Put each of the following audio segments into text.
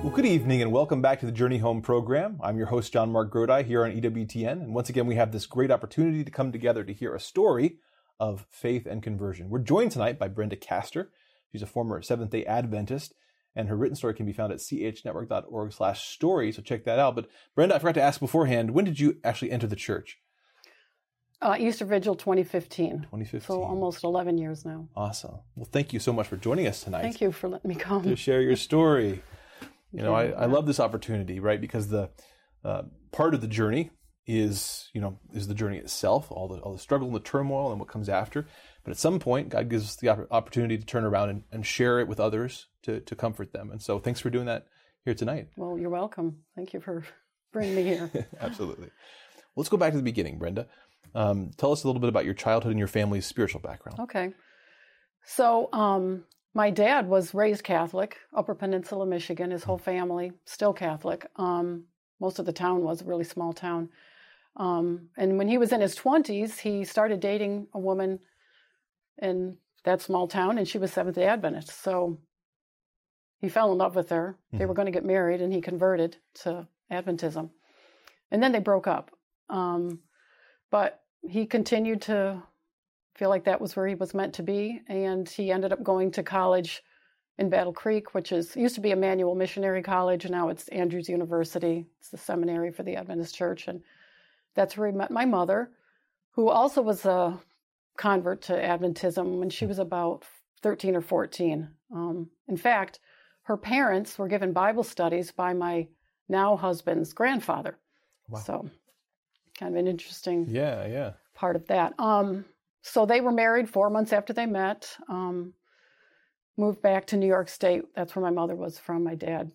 Well, good evening and welcome back to the Journey Home program. I'm your host, John Mark Grodi, here on EWTN. And once again, we have this great opportunity to come together to hear a story of faith and conversion. We're joined tonight by Brenda Castor. She's a former Seventh-day Adventist, and her written story can be found at chnetwork.org/story, so check that out. But Brenda, I forgot to ask beforehand, when did you actually enter the church? Easter Vigil 2015. 2015. So almost 11 years now. Awesome. Well, thank you so much for joining us tonight. Thank you for letting me come. To share your story. You know, I love this opportunity, right? Because the part of the journey is the journey itself, all the struggle and the turmoil and what comes after. But at some point, God gives us the opportunity to turn around and share it with others to comfort them. And so thanks for doing that here tonight. Well, you're welcome. Thank you for bringing me here. Absolutely. Well, let's go back to the beginning, Brenda. Tell us a little bit about your childhood and your family's spiritual background. Okay. So, my dad was raised Catholic, Upper Peninsula, Michigan. His whole family, still Catholic. Most of the town was a really small town. And when he was in his 20s, he started dating a woman in that small town, and she was Seventh-day Adventist. So he fell in love with her. Mm-hmm. They were going to get married, and he converted to Adventism. And then they broke up. But he continued to feel like that was where he was meant to be, and he ended up going to college in Battle Creek, which used to be Emmanuel Missionary College, and now it's Andrews University. It's the seminary for the Adventist Church, and that's where he met my mother, who also was a convert to Adventism when she was about 13 or 14. In fact, her parents were given Bible studies by my now husband's grandfather. Wow. So kind of an interesting yeah part of that. So they were married 4 months after they met, moved back to New York State. That's where my mother was from. My dad,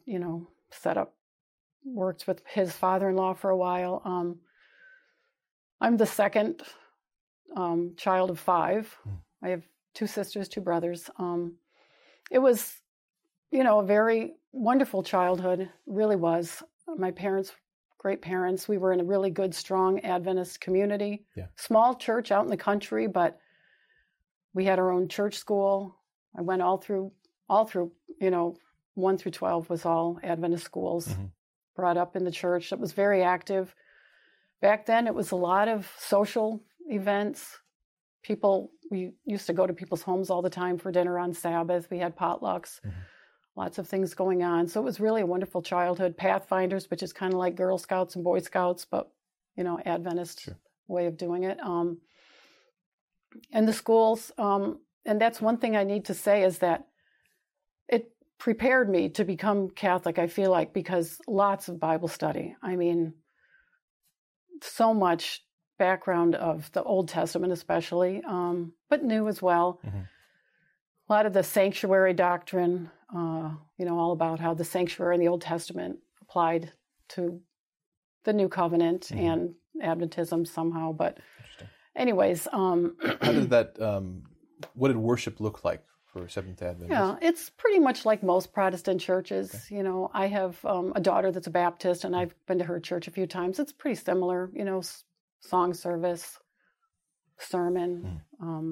worked with his father-in-law for a while. I'm the second child of 5. I have 2 sisters, 2 brothers. It was, a very wonderful childhood, really was. My parents, great parents. We were in a really good, strong Adventist community. Yeah. Small church out in the country, but we had our own church school. I went all through, 1 through 12 was all Adventist schools. Mm-hmm. Brought up in the church. It was very active. Back then, it was a lot of social events. We used to go to people's homes all the time for dinner on Sabbath. We had potlucks. Mm-hmm. Lots of things going on. So it was really a wonderful childhood. Pathfinders, which is kind of like Girl Scouts and Boy Scouts, but, Adventist way of doing it. And the schools, and that's one thing I need to say is that it prepared me to become Catholic, I feel like, because lots of Bible study. I mean, so much background of the Old Testament especially, but New as well. Mm-hmm. A lot of the sanctuary doctrine, all about how the sanctuary in the Old Testament applied to the New Covenant and Adventism somehow. But anyways. How did that, what did worship look like for Seventh-day Adventists? Yeah, it's pretty much like most Protestant churches. Okay. I have a daughter that's a Baptist, and I've been to her church a few times. It's pretty similar, song service, sermon.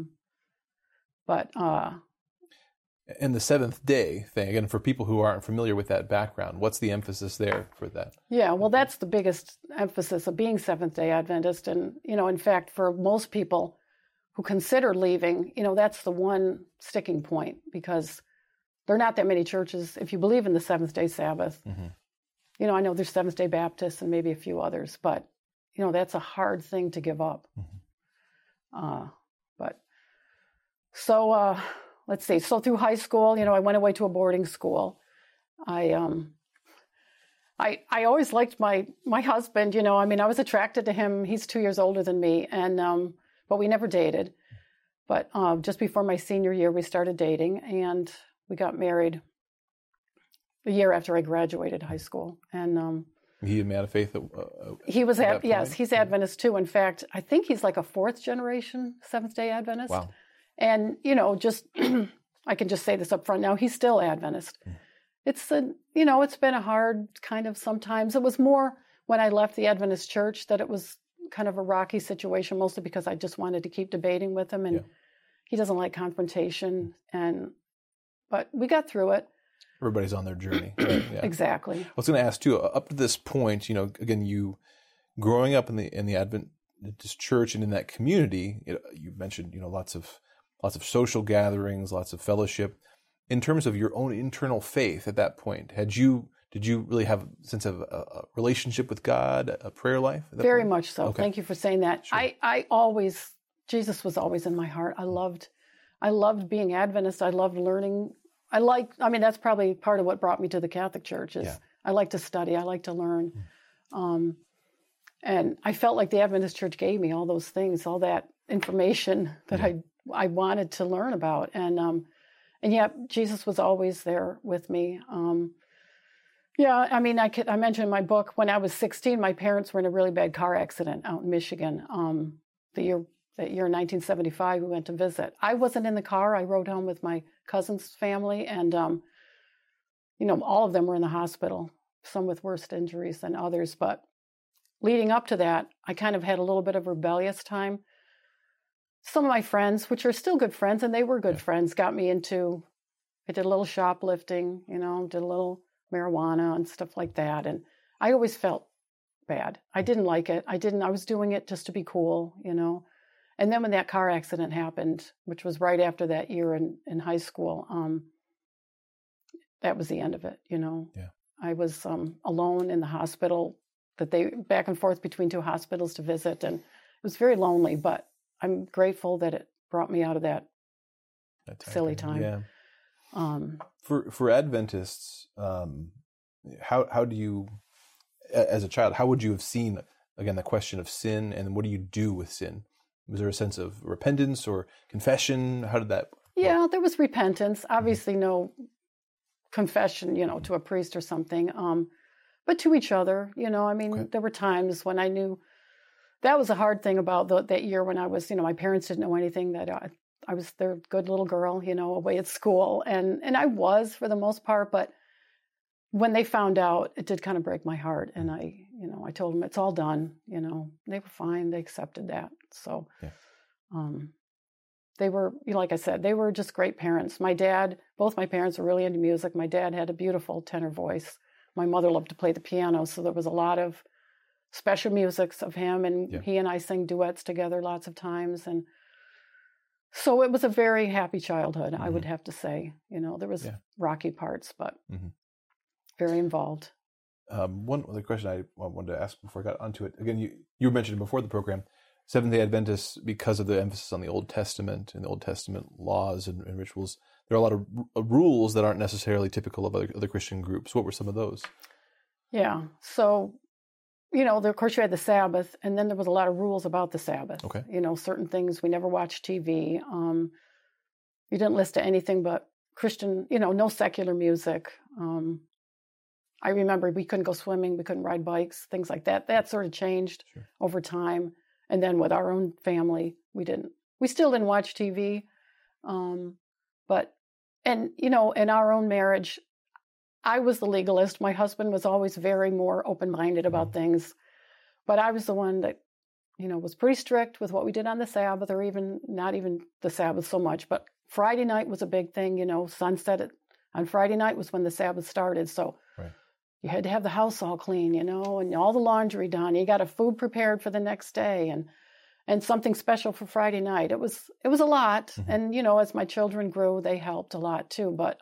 And the seventh day thing, again, for people who aren't familiar with that background, what's the emphasis there for that? Yeah, well, that's the biggest emphasis of being Seventh-day Adventist. And, in fact, for most people who consider leaving, that's the one sticking point, because there are not that many churches. If you believe in the Seventh-day Sabbath, I know there's Seventh-day Baptists and maybe a few others, but, that's a hard thing to give up. Let's see. So through high school, I went away to a boarding school. I always liked my husband. I was attracted to him. He's 2 years older than me, and but we never dated. But just before my senior year, we started dating, and we got married a year after I graduated high school. And he a man of faith. He was. Yes, he's Adventist too. In fact, I think he's like a 4th generation Seventh-day Adventist. Wow. And, I can just say this up front now, he's still Adventist. It's been a hard kind of sometimes. It was more when I left the Adventist church that it was kind of a rocky situation, mostly because I just wanted to keep debating with him, and he doesn't like confrontation. But we got through it. Everybody's on their journey. Right? Yeah. Exactly. I was going to ask too. Up to this point, again, you growing up in the Adventist church and in that community, you mentioned lots of social gatherings, lots of fellowship. In terms of your own internal faith at that point, did you really have a sense of a relationship with God, a prayer life? Very much so. Okay. Thank you for saying that. Sure. Jesus was always in my heart. I loved being Adventist. I loved learning. That's probably part of what brought me to the Catholic Church is I like to study. I like to learn. And I felt like the Adventist Church gave me all those things, all that information that I wanted to learn about. And yet Jesus was always there with me. I mentioned in my book, when I was 16, my parents were in a really bad car accident out in Michigan. That year in 1975, we went to visit. I wasn't in the car. I rode home with my cousin's family, and all of them were in the hospital, some with worse injuries than others. But leading up to that, I kind of had a little bit of rebellious time. Some of my friends, which are still good friends, and they were good friends, got me into, I did a little shoplifting, did a little marijuana and stuff like that. And I always felt bad. I didn't like it. I was doing it just to be cool, And then when that car accident happened, which was right after that year in high school, that was the end of it, Yeah. I was alone in the hospital, back and forth between two hospitals to visit. And it was very lonely, but I'm grateful that it brought me out of that silly time. Yeah. For Adventists, how do you, as a child, how would you have seen, again, the question of sin, and what do you do with sin? Was there a sense of repentance or confession? How did that work? Yeah, there was repentance. Obviously, no confession, to a priest or something, but to each other. There were times when I knew that was a hard thing about that year when I was, my parents didn't know anything, that I was their good little girl, away at school. And I was for the most part, but when they found out, it did kind of break my heart. And I told them it's all done, they were fine. They accepted that. So, they were, like I said, they were just great parents. Both my parents were really into music. My dad had a beautiful tenor voice. My mother loved to play the piano. So there was a lot of special musics of him, and he and I sang duets together lots of times. And so it was a very happy childhood, I would have to say. There was rocky parts, but very involved. One other question I wanted to ask before I got onto it. Again, you mentioned before the program, Seventh-day Adventists, because of the emphasis on the Old Testament and the Old Testament laws and rituals, there are a lot of rules that aren't necessarily typical of other Christian groups. What were some of those? Yeah. So, of course you had the Sabbath, and then there was a lot of rules about the Sabbath. Okay. Certain things, we never watched TV. You didn't listen to anything but Christian, no secular music. I remember we couldn't go swimming, we couldn't ride bikes, things like that. That sort of changed over time. And then with our own family, we still didn't watch TV. In our own marriage, I was the legalist. My husband was always very more open-minded about things. But I was the one that, was pretty strict with what we did on the Sabbath, or not even the Sabbath so much. But Friday night was a big thing, sunset on Friday night was when the Sabbath started. So you had to have the house all clean, and all the laundry done. You got a food prepared for the next day, and something special for Friday night. It was a lot. And, as my children grew, they helped a lot too. But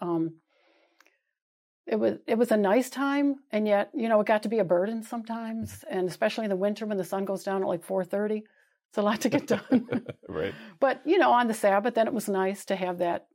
it was a nice time, and yet, it got to be a burden sometimes, and especially in the winter when the sun goes down at like 4:30. It's a lot to get done. Right. But, on the Sabbath, then it was nice to have that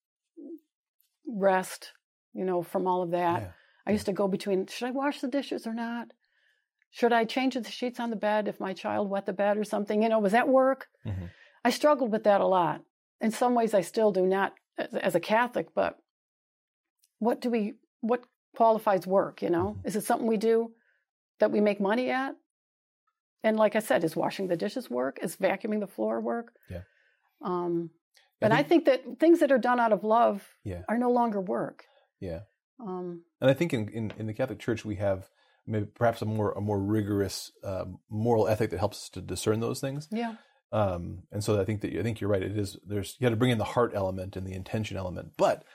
rest, from all of that. Yeah. I used to go between, should I wash the dishes or not? Should I change the sheets on the bed if my child wet the bed or something? Was that work? I struggled with that a lot. In some ways I still do, not as a Catholic, but what qualifies work, Is it something we do that we make money at? And like I said, is washing the dishes work? Is vacuuming the floor work? Yeah. I think that things that are done out of love are no longer work. Yeah. And I think in the Catholic Church we have maybe perhaps a more rigorous moral ethic that helps us to discern those things. Yeah. And so I think you're right. You got to bring in the heart element and the intention element. But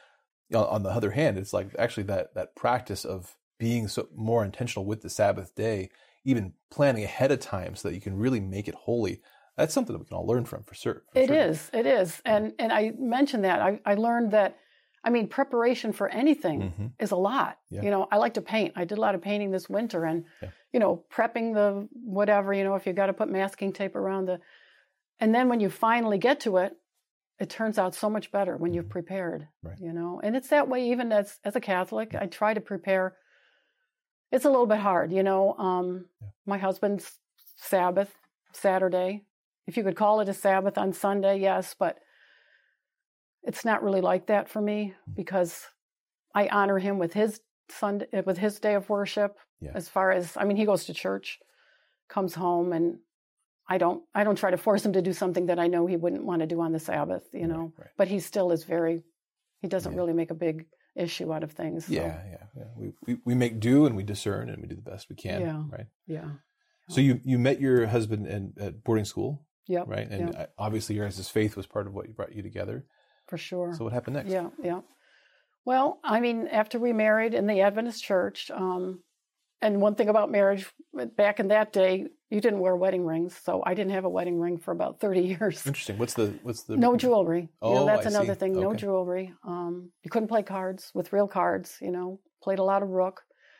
on the other hand, it's like actually that practice of being so more intentional with the Sabbath day, even planning ahead of time so that you can really make it holy. That's something that we can all learn from, for sure. It is. And I mentioned that. I learned that, I mean, preparation for anything is a lot. Yeah. You know, I like to paint. I did a lot of painting this winter and, you know, prepping the whatever, you know, if you got to put masking tape around and then when you finally get to it, it turns out so much better when you've prepared, you know, and it's that way even as a Catholic. I try to prepare. It's a little bit hard, you know. My husband's Sabbath, Saturday. If you could call it a Sabbath on Sunday, yes, but it's not really like that for me because I honor him with his Sunday, with his day of worship. As far as, I mean, he goes to church, comes home, and I don't try to force him to do something that I know he wouldn't want to do on the Sabbath, you know. But he still is he doesn't really make a big issue out of things. So. We make do and we discern and we do the best we can. Right. Yeah. So you met your husband at boarding school. Yep. Right. And obviously your guys' faith was part of what brought you together. For sure. So what happened next? Yeah. Well, I mean, after we married in the Adventist church, and one thing about marriage, back in that day, you didn't wear wedding rings. So I didn't have a wedding ring for about 30 years. Interesting. What's the No jewelry. Oh, you know, that's I another see. thing. No jewelry. You couldn't play cards with real cards, you know, played a lot of rook.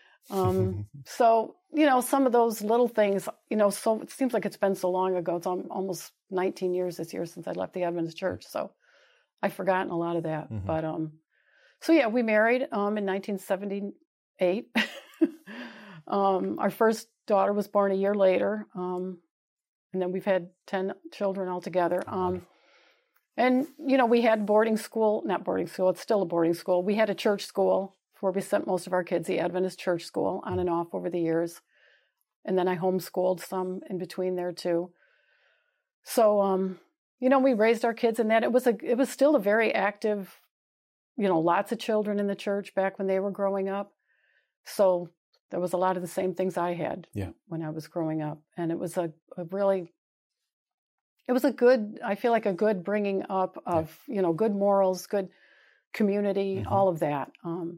So, you know, some of those little things, you know, so it seems like it's been so long ago. It's almost 19 years this year since I left the Adventist church. So I've forgotten a lot of that. But, so yeah, we married in 1978. Our first daughter was born a year later. And then we've had 10 children altogether. And, you know, we had not boarding school, it's still a boarding school. We had a church school where we sent most of our kids, the Adventist church school, on and off over the years. And then I homeschooled some in between there too. So, you know, we raised our kids in that. It was still a very active, you know, lots of children in the church back when they were growing up. So there was a lot of the same things I had when I was growing up. And it was I feel like a good bringing up of, you know, good morals, good community, all of that.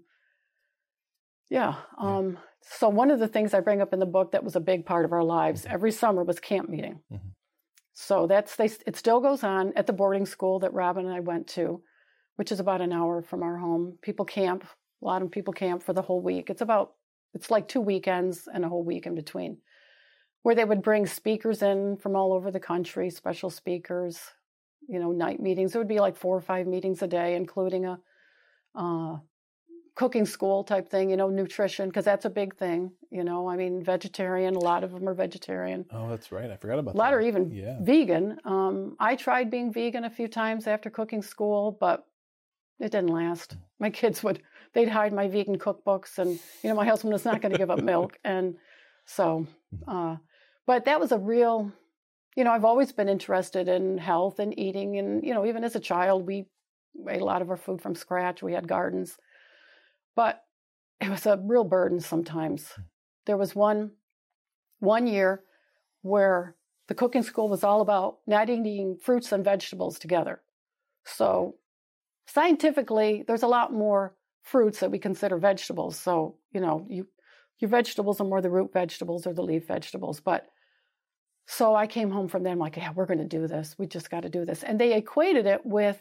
So one of the things I bring up in the book that was a big part of our lives every summer was camp meeting. So it still goes on at the boarding school that Robin and I went to, which is about an hour from our home. People camp. A lot of people camp for the whole week. It's like 2 weekends and a whole week in between, where they would bring speakers in from all over the country, special speakers, you know, night meetings. It would be like 4 or 5 meetings a day, including a cooking school type thing, you know, nutrition, because that's a big thing, you know. I mean, vegetarian, a lot of them are vegetarian. Oh, that's right. I forgot about that. A lot are even vegan. I tried being vegan a few times after cooking school, but it didn't last. My kids they'd hide my vegan cookbooks, and, you know, my husband was not going to give up milk. And so, but that was a real, you know, I've always been interested in health and eating. And, you know, even as a child, we ate a lot of our food from scratch. We had gardens. But it was a real burden sometimes. There was one year where the cooking school was all about not eating fruits and vegetables together. So scientifically, there's a lot more fruits that we consider vegetables. So, you know, your vegetables are more the root vegetables or the leaf vegetables. But so I came home from there, I'm like, yeah, we're going to do this. We just got to do this. And they equated it with,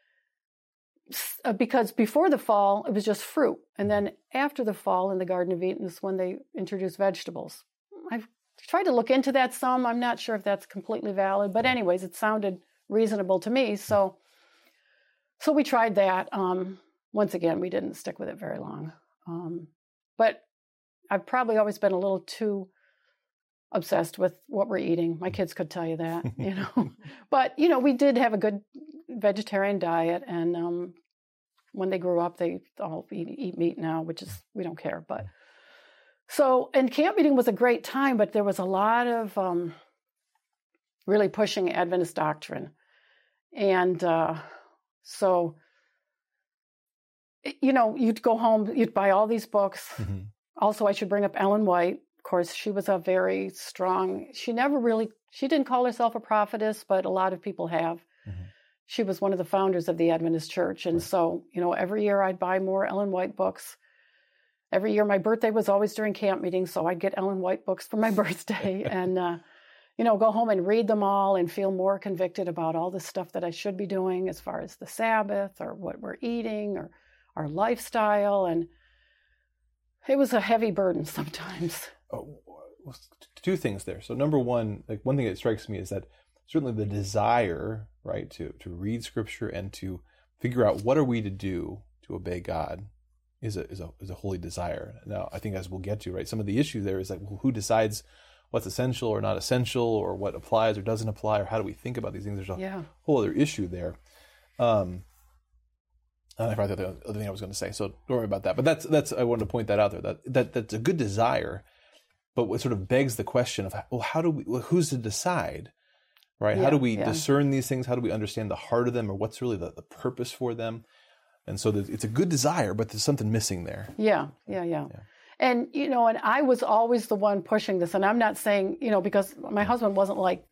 because before the fall, it was just fruit. And then after the fall in the Garden of Eden is when they introduced vegetables. I've tried to look into that some. I'm not sure if that's completely valid. But anyways, it sounded reasonable to me. So we tried that. Once again, we didn't stick with it very long. But I've probably always been a little too obsessed with what we're eating. My kids could tell you that, you know. But, you know, we did have a good vegetarian diet. And when they grew up, they all eat meat now, which is, we don't care. But so, and camp meeting was a great time, but there was a lot of really pushing Adventist doctrine. And so, you know, you'd go home, you'd buy all these books. Also, I should bring up Ellen White. Of course, she was a very strong, she didn't call herself a prophetess, but a lot of people have. she was one of the founders of the Adventist Church. And so, every year I'd buy more Ellen White books. Every year my birthday was always during camp meetings, so I'd get Ellen White books for my birthday and, go home and read them all and feel more convicted about all the stuff that I should be doing as far as the Sabbath or what we're eating or our lifestyle. And it was a heavy burden sometimes. Two things there. So number one, like one thing that strikes me is that certainly the desire, right, to read Scripture and to figure out what are we to do to obey God is a holy desire. Now, I think as we'll get to, right, some of the issue there is like, well, who decides what's essential or not essential, or what applies or doesn't apply, or how do we think about these things? There's a whole other issue there. And I forgot the other thing I was going to say, so don't worry about that. But that's I wanted to point that out there. That's a good desire, but what sort of begs the question of, well, who's to decide, right? How do we discern these things? How do we understand the heart of them, or what's really the purpose for them? And so it's a good desire, but there's something missing there. Yeah. And, and I was always the one pushing this. And I'm not saying, because my husband wasn't like,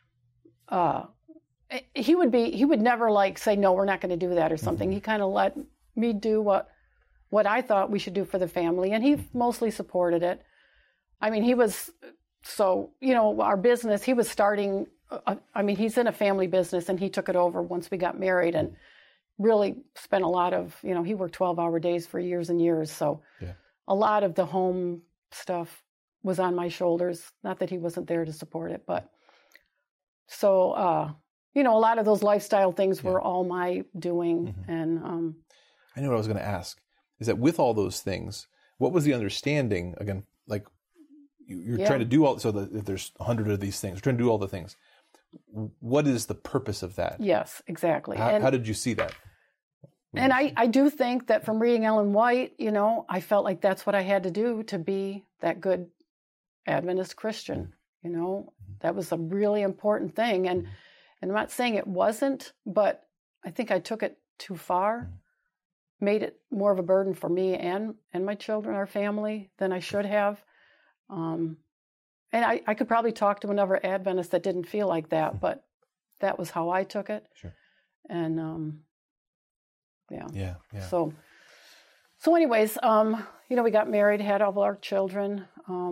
he would never like say, no, we're not going to do that or something. Mm-hmm. He kind of let me do what I thought we should do for the family. And he mostly supported it. I mean, he was, so, our business, he was starting, he's in a family business and he took it over once we got married and really spent a lot of, he worked 12-hour days for years and years. So a lot of the home stuff was on my shoulders. Not that he wasn't there to support it, but so, a lot of those lifestyle things were all my doing. Mm-hmm. And I know what I was going to ask is that with all those things, what was the understanding, again, like you're trying to do all, so that if there's 100 of these things, you're trying to do all the things. What is the purpose of that? Yes, exactly. How did you see that? And I do think that from reading Ellen White, I felt like that's what I had to do to be that good Adventist Christian. That was a really important thing. And I'm not saying it wasn't, but I think I took it too far, made it more of a burden for me and my children, our family, than I should have. And I could probably talk to another Adventist that didn't feel like that, but that was how I took it. Sure. And, yeah. So anyways, we got married, had all of our children.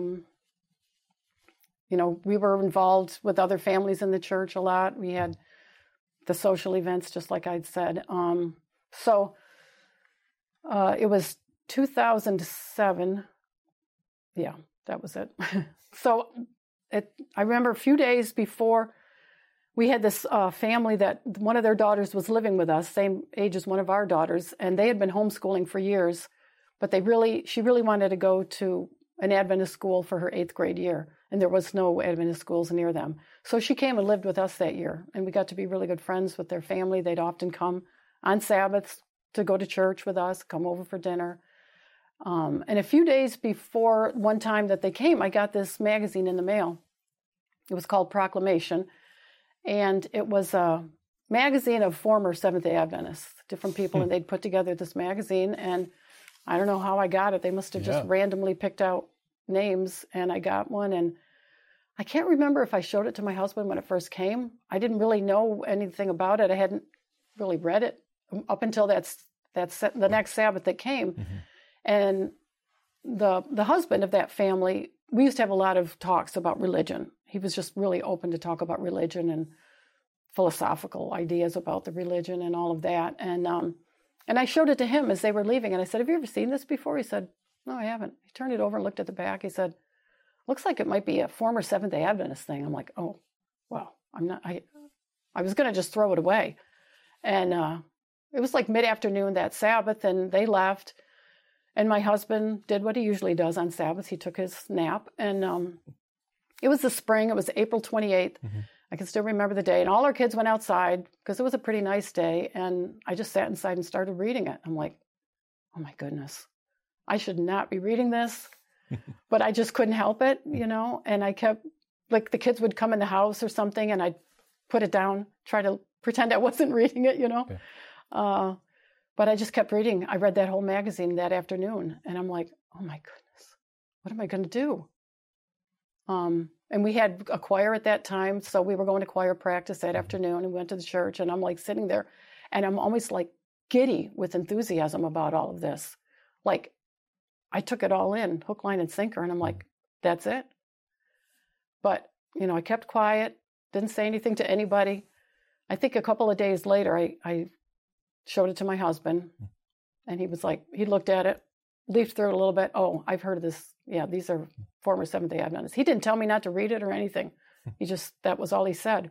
We were involved with other families in the church a lot. We had the social events, just like I'd said. So it was 2007. Yeah, that was it. So I remember a few days before, we had this family that one of their daughters was living with us, same age as one of our daughters, and they had been homeschooling for years, but she really wanted to go to an Adventist school for her 8th grade year, and there was no Adventist schools near them. So she came and lived with us that year, and we got to be really good friends with their family. They'd often come on Sabbaths to go to church with us, come over for dinner. And a few days before one time that they came, I got this magazine in the mail. It was called Proclamation. And it was a magazine of former Seventh-day Adventists, different people, and they'd put together this magazine. And I don't know how I got it. They must have just randomly picked out names, and I got one. And I can't remember if I showed it to my husband when it first came. I didn't really know anything about it. I hadn't really read it up until the next Sabbath that came. Mm-hmm. And the husband of that family, we used to have a lot of talks about religion. He was just really open to talk about religion and philosophical ideas about the religion and all of that. And I showed it to him as they were leaving. And I said, have you ever seen this before? He said, no, I haven't. He turned it over and looked at the back. He said, looks like it might be a former Seventh-day Adventist thing. I'm like, oh, well, I was going to just throw it away. And it was like mid-afternoon that Sabbath, and they left. And my husband did what he usually does on Sabbath. He took his nap. And it was the spring. It was April 28th. Mm-hmm. I can still remember the day. And all our kids went outside because it was a pretty nice day. And I just sat inside and started reading it. I'm like, oh, my goodness. I should not be reading this. But I just couldn't help it, And I kept, like, the kids would come in the house or something, and I'd put it down, try to pretend I wasn't reading it, Yeah. But I just kept reading. I read that whole magazine that afternoon, and I'm like, oh my goodness, what am I going to do? And we had a choir at that time, so we were going to choir practice that afternoon and went to the church, and I'm like sitting there, and I'm almost like giddy with enthusiasm about all of this. Like, I took it all in, hook, line, and sinker, and I'm like, that's it. But, I kept quiet, didn't say anything to anybody. I think a couple of days later, I showed it to my husband, and he was like, he looked at it, leafed through it a little bit. Oh, I've heard of this. Yeah, these are former Seventh-day Adventists. He didn't tell me not to read it or anything. That was all he said.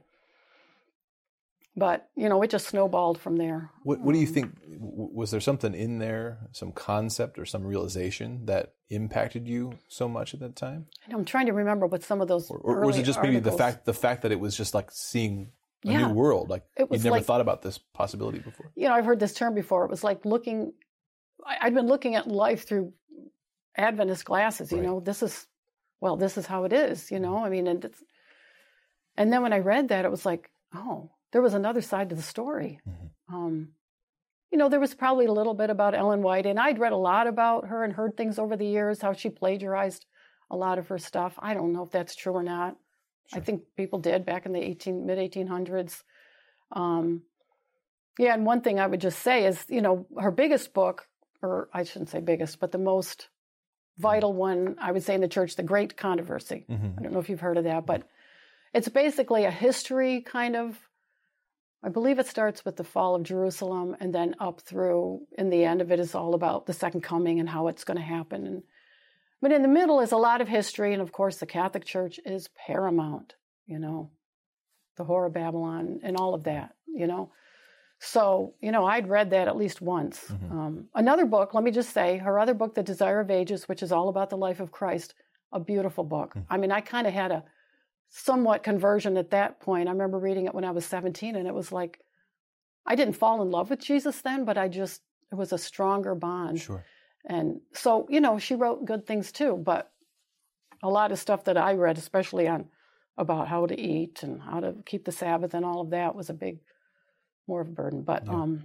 But, it just snowballed from there. What do you think? Was there something in there, some concept or some realization that impacted you so much at that time? I'm trying to remember what some of those or was it just maybe the fact that it was just like seeing a new world? Like you'd never thought about this possibility before. I've heard this term before. It was like I'd been looking at life through Adventist glasses. Right. This is how it is. And then when I read that, it was like, oh, there was another side to the story. Mm-hmm. There was probably a little bit about Ellen White, and I'd read a lot about her and heard things over the years, how she plagiarized a lot of her stuff. I don't know if that's true or not. Sure. I think people did back in the mid-1800s. And one thing I would just say is, her biggest book, or I shouldn't say biggest, but the most vital one, I would say in the church, The Great Controversy. Mm-hmm. I don't know if you've heard of that, but it's basically a history kind of, I believe it starts with the fall of Jerusalem and then up through, in the end of it is all about the second coming and how it's going to happen. But in the middle is a lot of history, and of course the Catholic Church is paramount, the Whore of Babylon and all of that, So, I'd read that at least once. Mm-hmm. Another book, let me just say, her other book, The Desire of Ages, which is all about the life of Christ, a beautiful book. Mm-hmm. I kind of had a somewhat conversion at that point. I remember reading it when I was 17, and it was like, I didn't fall in love with Jesus then, but it was a stronger bond. Sure. And so, she wrote good things too, but a lot of stuff that I read, especially about how to eat and how to keep the Sabbath and all of that, was more of a burden. But,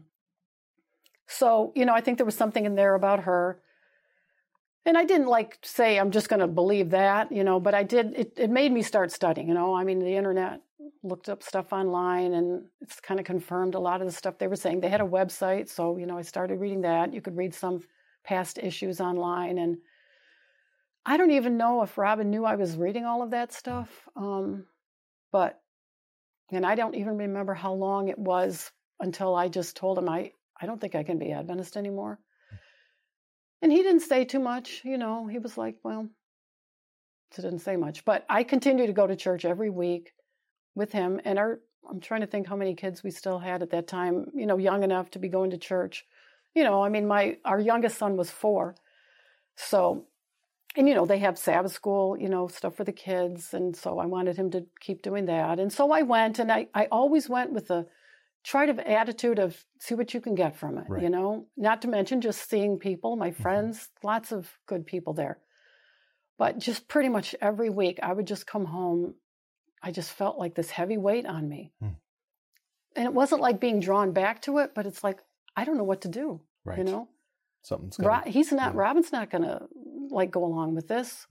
so, I think there was something in there about her. And I didn't say, I'm just going to believe that, but I did, it made me start studying, the internet, looked up stuff online, and it's kind of confirmed a lot of the stuff they were saying. They had a website, so, I started reading that. You could read some past issues online, and I don't even know if Robin knew I was reading all of that stuff, and I don't even remember how long it was until I just told him, I don't think I can be Adventist anymore. And he didn't say too much, he was like, well, so didn't say much. But I continued to go to church every week with him. And I'm trying to think how many kids we still had at that time, young enough to be going to church. Our youngest son was 4. So, and they have Sabbath school, stuff for the kids. And so I wanted him to keep doing that. And so I went, and I always went with the attitude of see what you can get from it, right. Not to mention just seeing people, my friends, lots of good people there. But just pretty much every week I would just come home. I just felt like this heavy weight on me. And it wasn't like being drawn back to it, but it's like, I don't know what to do, right. Something's Robin's not going to go along with this.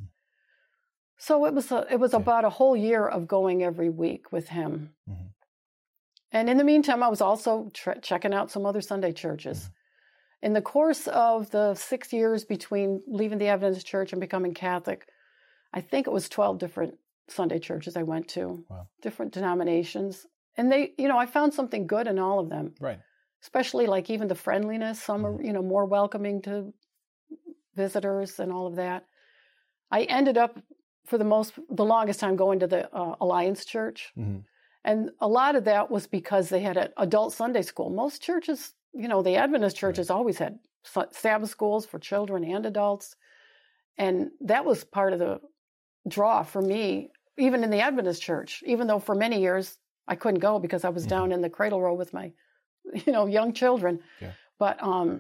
So it was about a whole year of going every week with him. Mm-hmm. And in the meantime, I was also checking out some other Sunday churches. Mm-hmm. In the course of the 6 years between leaving the Adventist church and becoming Catholic, I think it was 12 different Sunday churches I went to, wow. different denominations. And I found something good in all of them. Right. Especially even the friendliness. Some are, more welcoming to visitors and all of that. I ended up, for the longest time, going to the Alliance Church. Mm-hmm. And a lot of that was because they had an adult Sunday school. Most churches, the Adventist churches right. always had Sabbath schools for children and adults. And that was part of the draw for me, even in the Adventist church, even though for many years I couldn't go because I was mm-hmm. down in the cradle row with my, young children. Yeah. But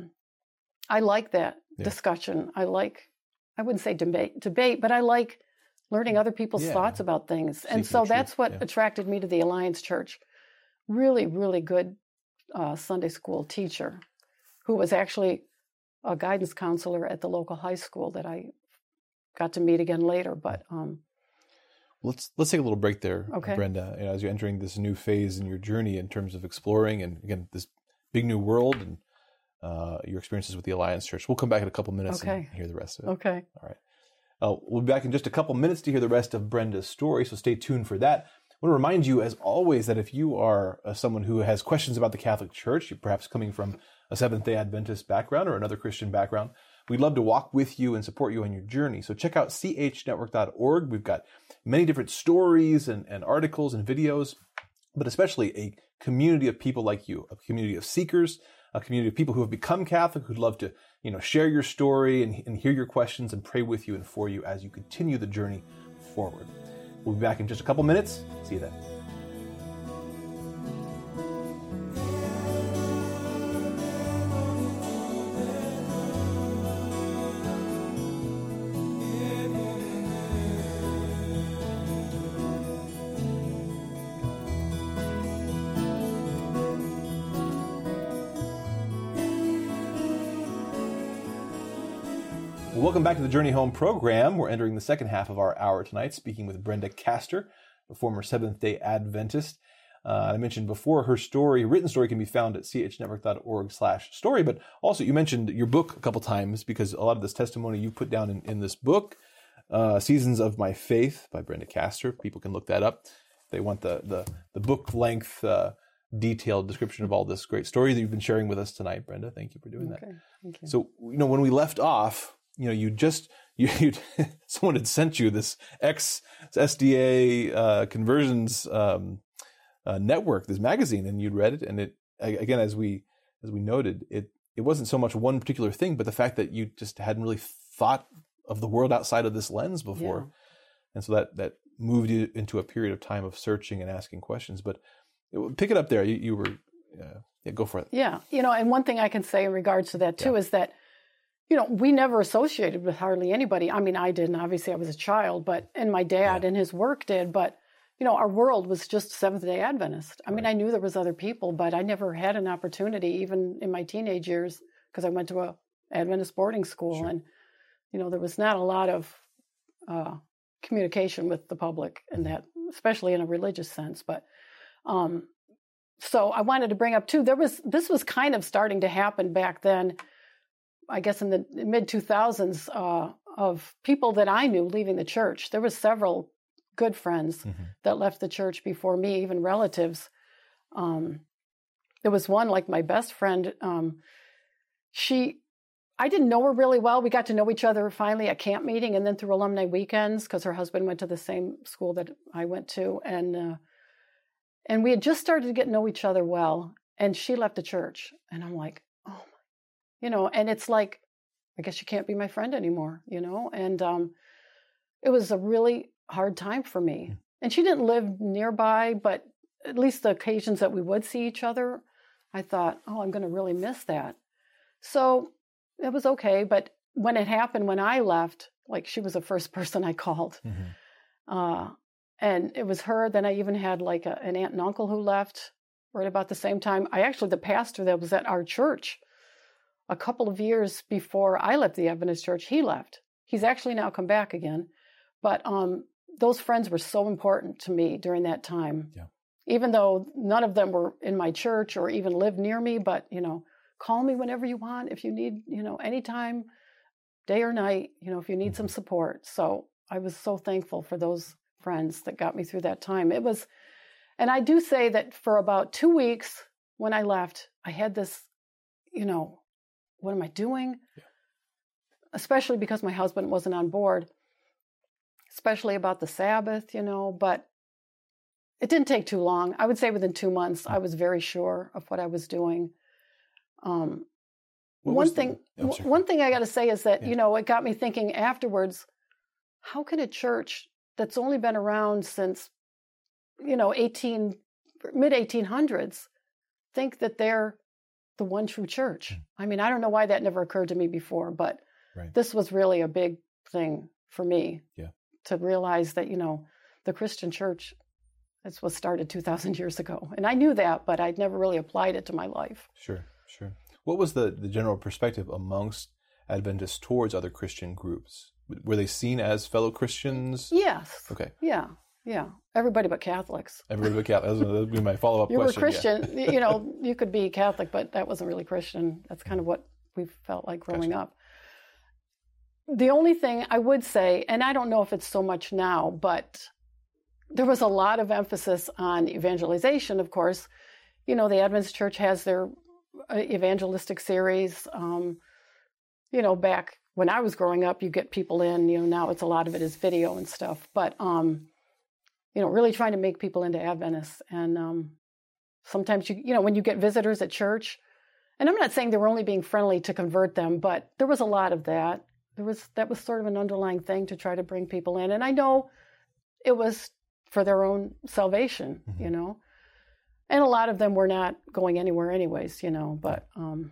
I like that discussion. I wouldn't say debate, but I like learning other people's thoughts about things. And so that's what attracted me to the Alliance Church. Really, really good Sunday school teacher who was actually a guidance counselor at the local high school that I got to meet again later. But Let's take a little break there, Okay. Brenda. As you're entering this new phase in your journey in terms of exploring and again this big new world and your experiences with the Alliance Church. We'll come back in a couple minutes and hear the rest of it. Okay. All right. We'll be back in just a couple minutes to hear the rest of Brenda's story, so stay tuned for that. I want to remind you, as always, that if you are someone who has questions about the Catholic Church, you're perhaps coming from a Seventh-day Adventist background or another Christian background, we'd love to walk with you and support you on your journey. So check out chnetwork.org. We've got many different stories and articles and videos, but especially a community of people like you, a community of seekers, a community of people who have become Catholic, who'd love to, share your story and hear your questions and pray with you and for you as you continue the journey forward. We'll be back in just a couple minutes. See you then. Welcome back to the Journey Home program. We're entering the second half of our hour tonight, speaking with Brenda Castor, a former Seventh-day Adventist. I mentioned before her story, written story, can be found at chnetwork.org/story. But also, you mentioned your book a couple times because a lot of this testimony you put down in this book, Seasons of My Faith by Brenda Castor. People can look that up. They want the book length, detailed description of all this great story that you've been sharing with us tonight, Brenda. Thank you for doing that. Thank you. So, when we left off, someone had sent you this ex-SDA conversions network, this magazine, and you'd read it. And it, again, as we noted, it wasn't so much one particular thing, but the fact that you just hadn't really thought of the world outside of this lens before. Yeah. And so that moved you into a period of time of searching and asking questions. But pick it up there. You were, go for it. Yeah. And one thing I can say in regards to that too is that, we never associated with hardly anybody. I mean, I didn't. Obviously, I was a child, and my dad and his work did. But, our world was just Seventh-day Adventist. I mean, I knew there was other people, but I never had an opportunity, even in my teenage years, because I went to a Adventist boarding school. Sure. And, there was not a lot of communication with the public in that, especially in a religious sense. But so I wanted to bring up, too, this was kind of starting to happen back then, I guess in the mid-2000s, of people that I knew leaving the church. There was several good friends that left the church before me, even relatives. There was one, like my best friend. I didn't know her really well. We got to know each other finally at camp meeting and then through alumni weekends because her husband went to the same school that I went to. And we had just started to get to know each other well. And she left the church. And I'm like, oh, and it's like, I guess you can't be my friend anymore, and it was a really hard time for me. And she didn't live nearby, but at least the occasions that we would see each other, I thought, oh, I'm going to really miss that. So it was okay. But when it happened, when I left, like she was the first person I called. And it was her. Then I even had like an aunt and uncle who left right about the same time. The pastor that was at our church, a couple of years before I left the Adventist church, he left. He's actually now come back again. But those friends were so important to me during that time. Yeah. Even though none of them were in my church or even lived near me, but, call me whenever you want. If you need, anytime, day or night, if you need some support. So I was so thankful for those friends that got me through that time. And I do say that for about 2 weeks when I left, I had this, what am I doing? Yeah. Especially because my husband wasn't on board, especially about the Sabbath, but it didn't take too long. I would say within 2 months, I was very sure of what I was doing. One thing I got to say is that, it got me thinking afterwards, how can a church that's only been around since, mid-1800s think that they're the one true church? I mean, I don't know why that never occurred to me before, but this was really a big thing for me to realize that, the Christian church was started 2,000 years ago. And I knew that, but I'd never really applied it to my life. Sure. What was the general perspective amongst Adventists towards other Christian groups? Were they seen as fellow Christians? Yes. Okay. Yeah. Yeah. Everybody but Catholics. Everybody but Catholic. That would be my follow-up question. You were Christian. Yeah. You know, you could be Catholic, but that wasn't really Christian. That's kind of what we felt like growing up. The only thing I would say, and I don't know if it's so much now, but there was a lot of emphasis on evangelization, of course. You know, the Adventist Church has their evangelistic series. You know, back when I was growing up, you get people in, you know, now it's a lot of it is video and stuff. But, you know, really trying to make people into Adventists. And sometimes, you know, when you get visitors at church, and I'm not saying they were only being friendly to convert them, but there was a lot of that. That was sort of an underlying thing to try to bring people in. And I know it was for their own salvation, you know. And a lot of them were not going anywhere anyways, you know. But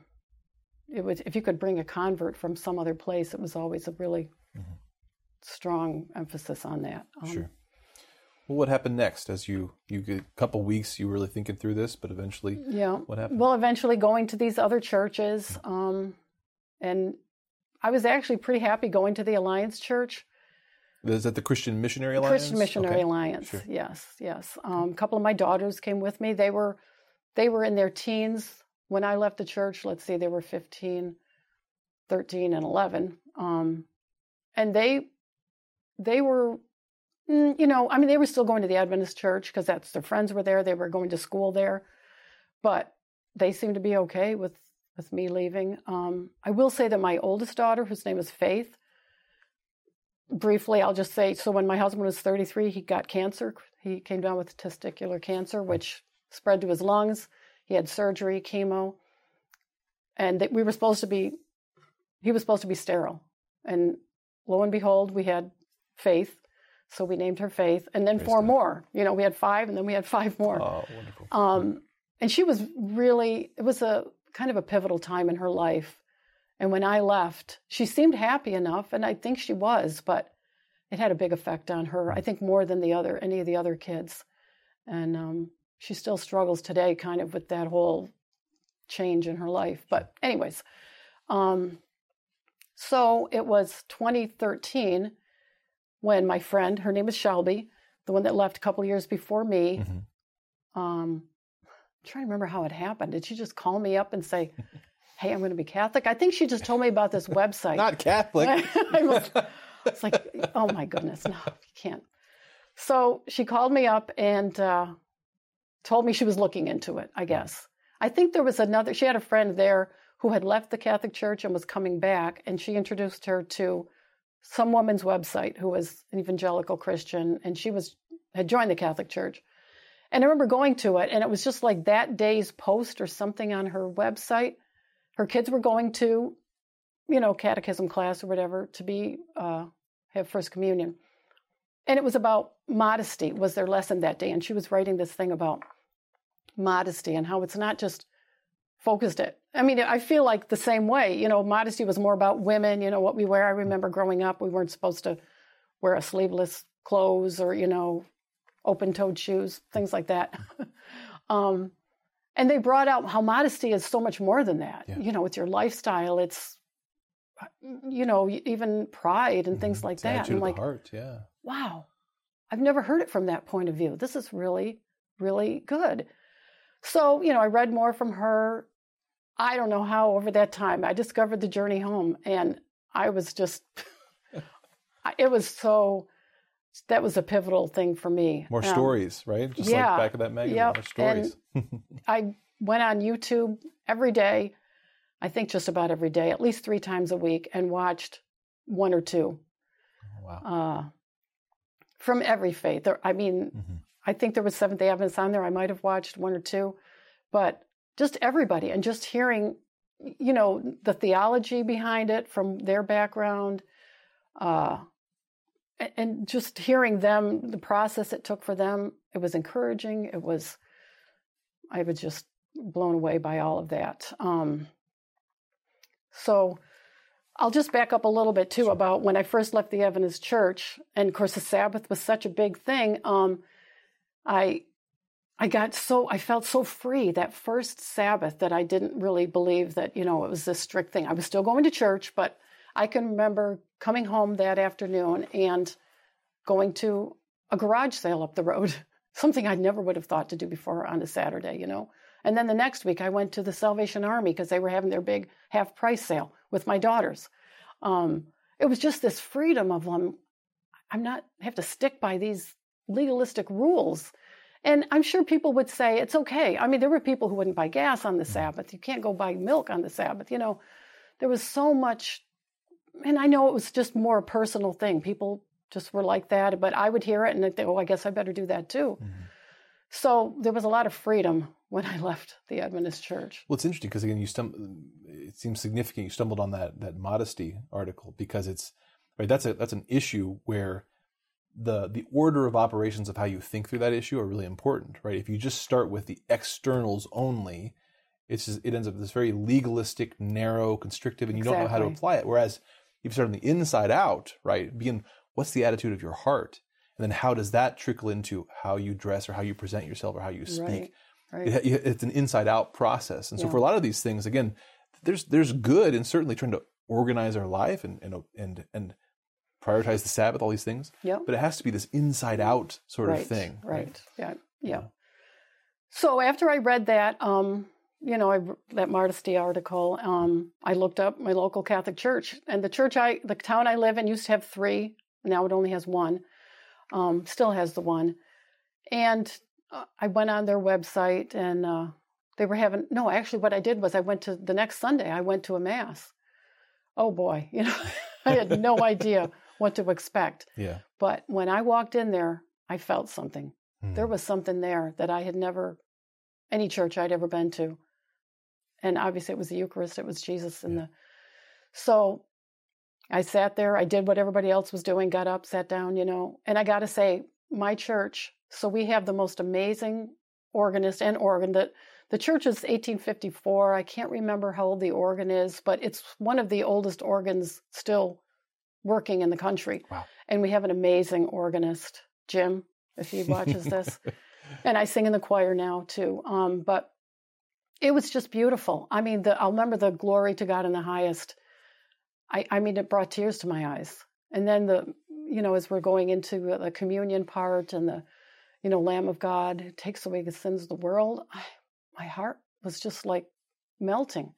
it was, if you could bring a convert from some other place, it was always a really strong emphasis on that. Sure. Well, what happened next? As you get a couple weeks, you were really thinking through this, but eventually, what happened? Well, eventually going to these other churches, and I was actually pretty happy going to the Alliance Church. Is that the Christian Missionary Alliance? Christian Missionary Alliance, sure. Yes. A couple of my daughters came with me. They were in their teens when I left the church. Let's see, they were 15, 13, and 11. And they were, you know, I mean, they were still going to the Adventist Church because that's their friends were there. They were going to school there. But they seemed to be okay with me leaving. I will say that my oldest daughter, whose name is Faith, briefly, I'll just say, so when my husband was 33, he got cancer. He came down with testicular cancer, which spread to his lungs. He had surgery, chemo, and he was supposed to be sterile. And lo and behold, we had Faith, so we named her Faith, and then four more. You know, we had 5, and then we had 5 more. Oh, wonderful. And she was really, it was a kind of a pivotal time in her life. And when I left, she seemed happy enough, and I think she was, but it had a big effect on her, I think more than any of the other kids. And she still struggles today kind of with that whole change in her life. But anyways, so it was 2013 when my friend, her name is Shelby, the one that left a couple of years before me, I'm trying to remember how it happened. Did she just call me up and say, hey, I'm going to be Catholic? I think she just told me about this website. Not Catholic. I was like, oh my goodness, no, you can't. So she called me up and told me she was looking into it, I guess. I think there was she had a friend there who had left the Catholic Church and was coming back, and she introduced her to some woman's website who was an evangelical Christian, and she had joined the Catholic Church. And I remember going to it, and it was just like that day's post or something on her website. Her kids were going to, you know, catechism class or whatever to have First Communion. And it was about modesty was their lesson that day. And she was writing this thing about modesty and how it's not just focused at, I mean, I feel like the same way, you know, modesty was more about women, you know, what we wear. I remember growing up, we weren't supposed to wear a sleeveless clothes or, you know, open-toed shoes, things like that. And they brought out how modesty is so much more than that. Yeah. You know, it's your lifestyle. It's, you know, even pride and things like it's that. Attitude and of the heart, yeah. Wow, I've never heard it from that point of view. This is really, really good. So, you know, I read more from her. I don't know how over that time I discovered the Journey Home, and I was just, that was a pivotal thing for me. More stories, right? Just like back of that magazine, more stories. I went on YouTube every day, I think just about every day, at least 3 times a week, and watched 1 or 2. Wow. From every faith. I mean, I think there was Seventh-day Adventists on there. I might have watched 1 or 2, but just everybody, and just hearing, you know, the theology behind it from their background, and just hearing them, the process it took for them, it was encouraging. I was just blown away by all of that. So I'll just back up a little bit too about when I first left the Adventist Church, and of course the Sabbath was such a big thing. I felt so free that first Sabbath that I didn't really believe that, you know, it was this strict thing. I was still going to church, but I can remember coming home that afternoon and going to a garage sale up the road, something I never would have thought to do before on a Saturday, And then the next week I went to the Salvation Army because they were having their big half price sale with my daughters. It was just this freedom of I'm not have to stick by these legalistic rules. And I'm sure people would say it's okay. I mean, there were people who wouldn't buy gas on the Sabbath. You can't go buy milk on the Sabbath. There was so much, and I know it was just more a personal thing. People just were like that, but I would hear it and I'd think, I guess I better do that too. Mm-hmm. So there was a lot of freedom when I left the Adventist church. Well, it's interesting because again, it seems significant. You stumbled on that modesty article because it's right. That's an issue where the order of operations of how you think through that issue are really important, right? If you just start with the externals only, it ends up this very legalistic, narrow, constrictive, and you don't know how to apply it. Whereas if you start on the inside out, right, begin, what's the attitude of your heart? And then how does that trickle into how you dress or how you present yourself or how you speak? Right. It's an inside out process. And so for a lot of these things, again, there's good in certainly trying to organize our life and prioritize the Sabbath, all these things. Yeah. But it has to be this inside out sort of thing. Right. Yeah. So after I read that, that modesty article, I looked up my local Catholic church, and the town I live in used to have 3. Now it only has 1. Still has the 1. And I went on their website and they were actually what I did was the next Sunday, I went to a mass. Oh boy, I had no idea what to expect. Yeah. But when I walked in there, I felt something. There was something there that I had never, any church I'd ever been to. And obviously it was the Eucharist, it was Jesus. So I sat there, I did what everybody else was doing, got up, sat down, and I got to say, my church, so we have the most amazing organist and organ. The church is 1854. I can't remember how old the organ is, but it's one of the oldest organs still working in the country. Wow. And we have an amazing organist, Jim, if he watches this. And I sing in the choir now too. But it was just beautiful. I mean, I'll remember the glory to God in the highest. I mean, it brought tears to my eyes. And then as we're going into the communion part and the, Lamb of God who takes away the sins of the world, my heart was just like melting.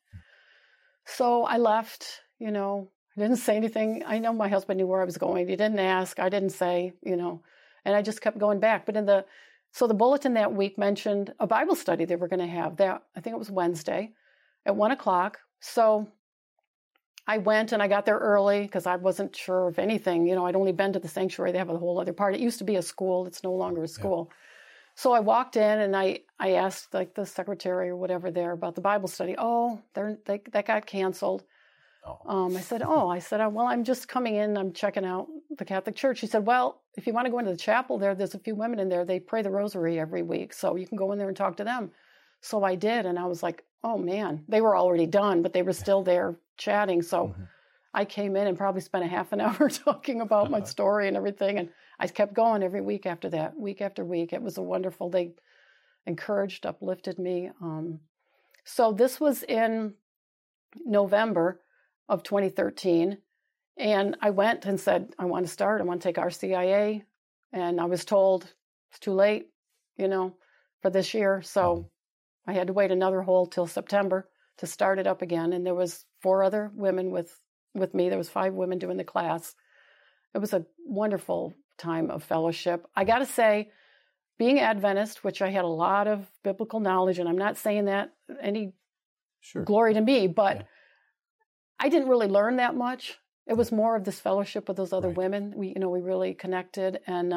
So I left, I didn't say anything. I know my husband knew where I was going. He didn't ask. I didn't say, and I just kept going back. But so the bulletin that week mentioned a Bible study they were going to have. That I think it was Wednesday at 1:00. So I went and I got there early because I wasn't sure of anything. I'd only been to the sanctuary. They have a whole other part. It used to be a school. It's no longer a school. Yeah. So I walked in and I asked like the secretary or whatever there about the Bible study. Oh, that got canceled. Oh. I said, well, I'm just coming in. I'm checking out the Catholic Church. She said, well, if you want to go into the chapel there's a few women in there. They pray the rosary every week. So you can go in there and talk to them. So I did. And I was like, oh man, they were already done, but they were still there chatting. So I came in and probably spent a half an hour talking about my story and everything. And I kept going every week after that, week after week. It was they encouraged, uplifted me. So this was in November of 2013. And I went and said, I want to take RCIA. And I was told it's too late, for this year. So I had to wait another till September to start it up again. And there was 4 other women with me. There was 5 women doing the class. It was a wonderful time of fellowship. I got to say, being Adventist, which I had a lot of biblical knowledge, and I'm not saying that any glory to me, but I didn't really learn that much. It was more of this fellowship with those other women. We really connected. And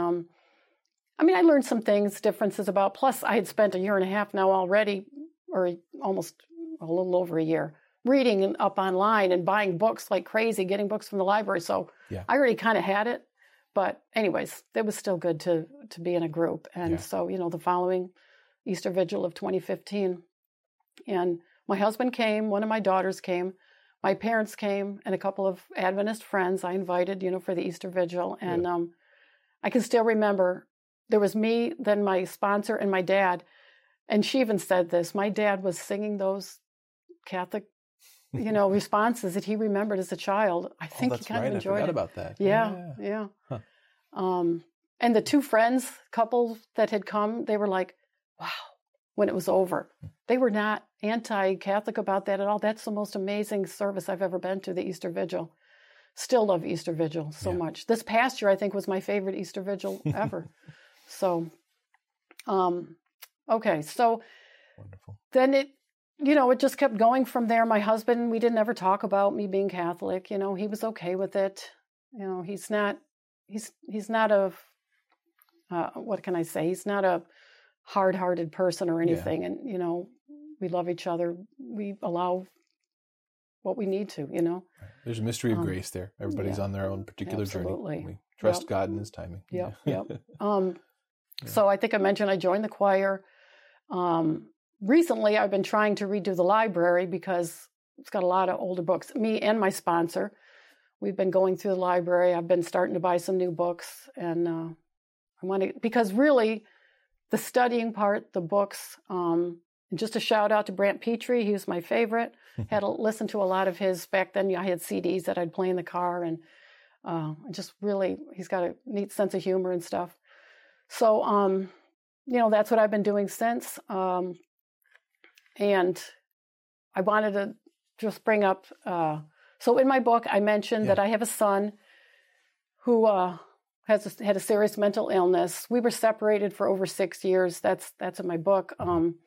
I learned some things, differences about, plus I had spent a year and a half now already, or almost a little over a year, reading up online and buying books like crazy, getting books from the library. So I already kind of had it. But anyways, it was still good to be in a group. And so, the following Easter Vigil of 2015, and my husband came, one of my daughters came, my parents came, and a couple of Adventist friends I invited, for the Easter Vigil. And I can still remember there was me, then my sponsor, and my dad. And she even said this, my dad was singing those Catholic, responses that he remembered as a child. I think he kind of enjoyed it. I forgot about that. Yeah. Huh. And the two friends, couple that had come, they were like, wow, when it was over. They were not anti-Catholic about that at all. That's the most amazing service I've ever been to, the Easter Vigil. Still love Easter Vigil so much. This past year, I think, was my favorite Easter Vigil ever. So, okay. So Wonderful. Then it just kept going from there. My husband, we didn't ever talk about me being Catholic. He was okay with it. He's not a, what can I say? He's not a hard-hearted person or anything. Yeah. And, we love each other. We allow what we need to, Right. There's a mystery of grace there. Everybody's on their own particular journey. We trust God in His timing. Yep. So I think I mentioned I joined the choir. Recently, I've been trying to redo the library because it's got a lot of older books. Me and my sponsor, we've been going through the library. I've been starting to buy some new books, and I want to, because really, the studying part, the books, and just a shout out to Brant Petrie, he was my favorite. Had to listen to a lot of his, back then I had CDs that I'd play in the car, and just really, he's got a neat sense of humor and stuff. So, that's what I've been doing since. And I wanted to just bring up, so in my book, I mentioned that I have a son who had a serious mental illness. We were separated for over 6 years. That's in my book.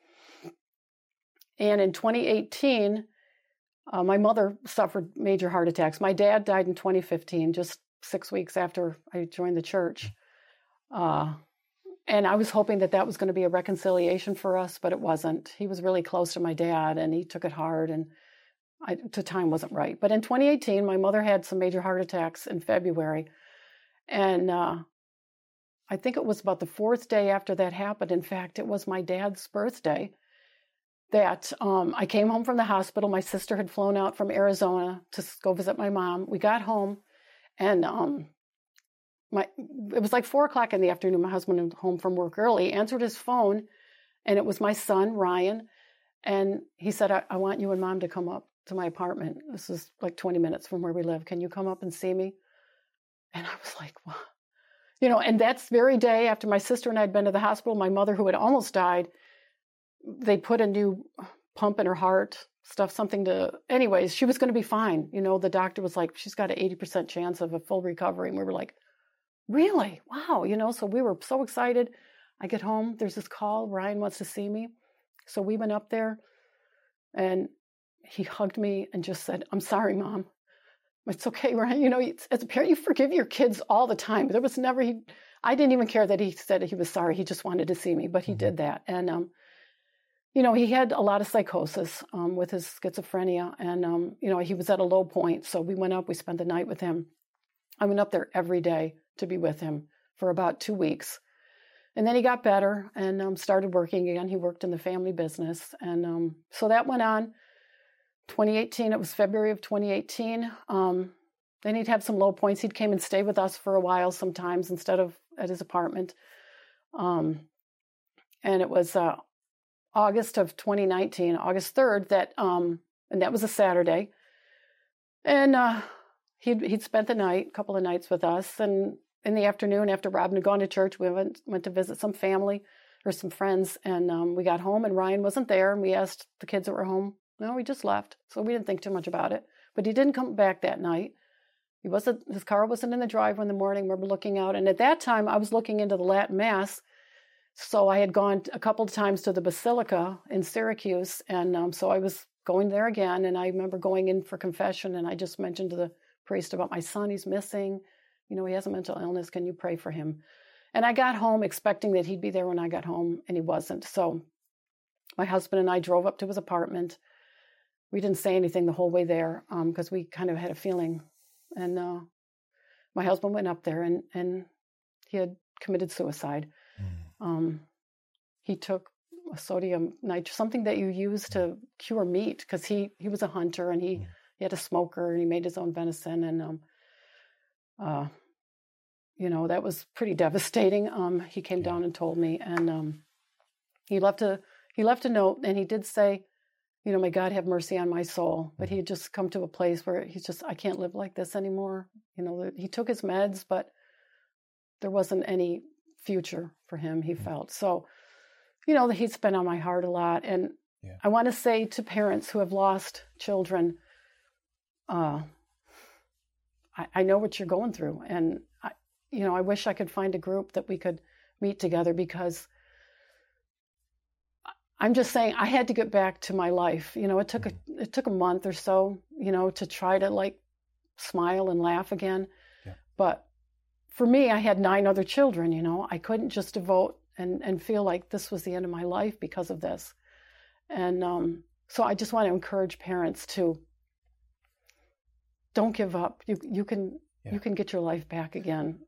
And in 2018, my mother suffered major heart attacks. My dad died in 2015, just 6 weeks after I joined the church. And I was hoping that was going to be a reconciliation for us, but it wasn't. He was really close to my dad, and he took it hard, and the time wasn't right. But in 2018, my mother had some major heart attacks in February. And I think it was about the fourth day after that happened. In fact, it was my dad's birthday that I came home from the hospital. My sister had flown out from Arizona to go visit my mom. We got home, and it was like 4:00 in the afternoon. My husband was home from work early, answered his phone, and it was my son, Ryan. And he said, I want you and Mom to come up to my apartment. This is like 20 minutes from where we live. Can you come up and see me? And I was like, wow. And that's very day after my sister and I had been to the hospital, my mother, who had almost died, they put a new pump in her heart, anyways, she was going to be fine. The doctor was like, she's got an 80% chance of a full recovery. And we were like, really? Wow. So we were so excited. I get home, there's this call, Ryan wants to see me. So we went up there, and he hugged me and just said, I'm sorry, Mom. It's okay, Ryan. As a parent, you forgive your kids all the time. There was never, I didn't even care that he said he was sorry. He just wanted to see me, but he did that. And, he had a lot of psychosis with his schizophrenia, and, he was at a low point. So we went up, we spent the night with him. I went up there every day to be with him for about 2 weeks. And then he got better and started working again. He worked in the family business. And so that went on. 2018, it was February of 2018. Then he'd have some low points. He'd came and stay with us for a while sometimes instead of at his apartment. And it was August of 2019, August 3rd, and that was a Saturday. And he'd spent the night, a couple of nights with us. And in the afternoon, after Robin had gone to church, we went to visit some family or some friends. And we got home, and Ryan wasn't there. And we asked the kids that were home. No, he just left. So we didn't think too much about it. But he didn't come back that night. His car wasn't in the driveway in the morning. I remember looking out. And at that time, I was looking into the Latin Mass. So I had gone a couple of times to the Basilica in Syracuse. And so I was going there again. And I remember going in for confession. And I just mentioned to the priest about my son. He's missing. He has a mental illness. Can you pray for him? And I got home expecting that he'd be there when I got home. And he wasn't. So my husband and I drove up to his apartment. We didn't say anything the whole way there because we kind of had a feeling. And my husband went up there, and he had committed suicide. He took a sodium nitrate, something that you use to cure meat, because he was a hunter, and he had a smoker, and he made his own venison. And, that was pretty devastating. He came down and told me, and he left a note, and he did say, may God have mercy on my soul. But he had just come to a place where I can't live like this anymore. He took his meds, but there wasn't any future for him, he felt. So, you know, he's been on my heart a lot. And I want to say to parents who have lost children, I know what you're going through. And, I wish I could find a group that we could meet together, because I'm just saying I had to get back to my life. You know, it took a month or so, to try to like smile and laugh again. Yeah. But for me, I had 9 other children, I couldn't just devote and feel like this was the end of my life because of this. And so I just want to encourage parents to don't give up. You can get your life back again.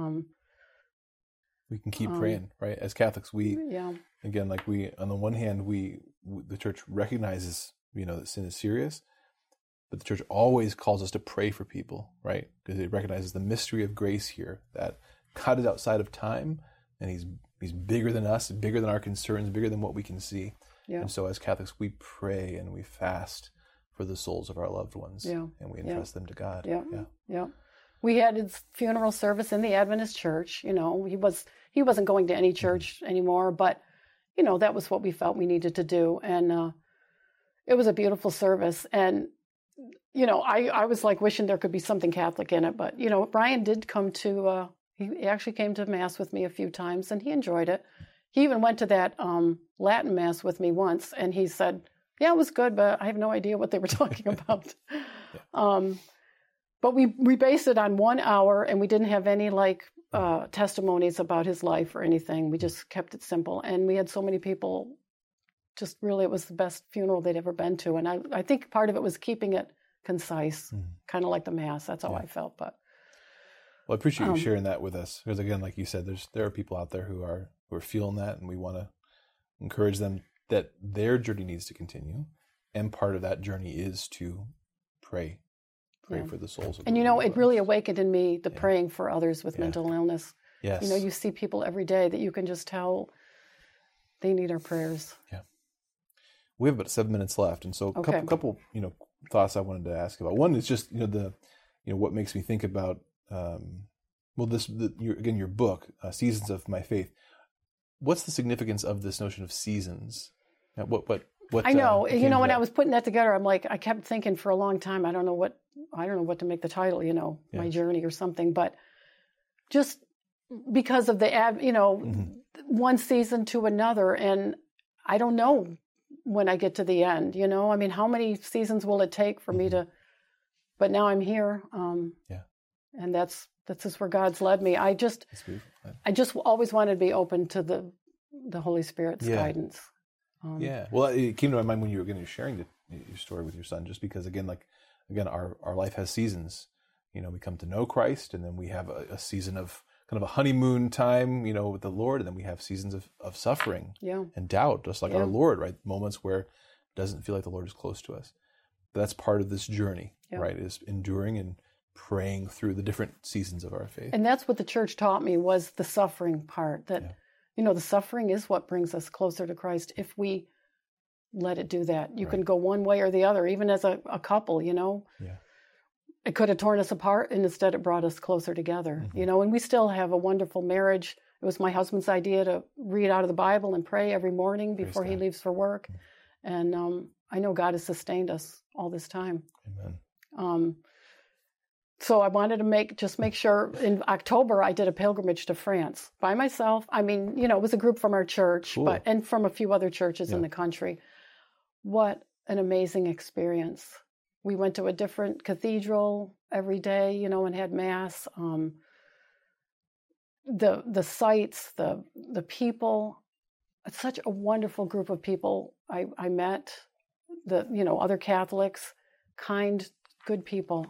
We can keep praying, right? As Catholics, again, like on the one hand, the church recognizes, that sin is serious, but the church always calls us to pray for people, right? Because it recognizes the mystery of grace here, that God is outside of time, and he's bigger than us, bigger than our concerns, bigger than what we can see. Yeah. And so as Catholics, we pray and we fast for the souls of our loved ones, and we entrust them to God. Yeah. We had his funeral service in the Adventist church. He wasn't going to any church anymore, but that was what we felt we needed to do. And it was a beautiful service. And, I was like wishing there could be something Catholic in it. But, Brian did come to, he actually came to Mass with me a few times, and he enjoyed it. He even went to that Latin Mass with me once, and he said, yeah, it was good, but I have no idea what they were talking about. But we based it on 1 hour, and we didn't have any testimonies about his life or anything. We just kept it simple. And we had so many people, just really, it was the best funeral they'd ever been to. And I think part of it was keeping it concise, kind of like the Mass. That's how I felt. But well, I appreciate you sharing that with us. Because again, like you said, there are people out there who are feeling that, and we want to encourage them that their journey needs to continue. And part of that journey is to pray for the souls of and it really awakened in me the praying for others with mental illness. Yes. You see people every day that you can just tell they need our prayers. Yeah. We have about 7 minutes left, and so a couple thoughts I wanted to ask about. One is just what makes me think about your book, Seasons of My Faith. What's the significance of this notion of seasons? What I know, when I was putting that together, I'm like, I kept thinking for a long time, I don't know what to make the title, my journey or something, but just because of the, one season to another. And I don't know when I get to the end, I mean, how many seasons will it take for me to, but now I'm here. And that's just where God's led me. I just always wanted to be open to the Holy Spirit's guidance. Well, it came to my mind when you were sharing your story with your son, just because again, our life has seasons. We come to know Christ, and then we have a season of kind of a honeymoon time, with the Lord, and then we have seasons of suffering and doubt, just like our Lord, right? Moments where it doesn't feel like the Lord is close to us. But that's part of this journey, right? Is enduring and praying through the different seasons of our faith. And that's what the church taught me, was the suffering part, that the suffering is what brings us closer to Christ if we let it do that. You can go one way or the other, even as a couple, It could have torn us apart, and instead it brought us closer together, and we still have a wonderful marriage. It was my husband's idea to read out of the Bible and pray every morning before he leaves for work. And I know God has sustained us all this time. Amen. So I wanted to make sure in October I did a pilgrimage to France by myself. I mean, it was a group from our church, cool. and from a few other churches in the country. What an amazing experience. We went to a different cathedral every day, and had Mass. The sights, the people, it's such a wonderful group of people I met, other Catholics, kind, good people.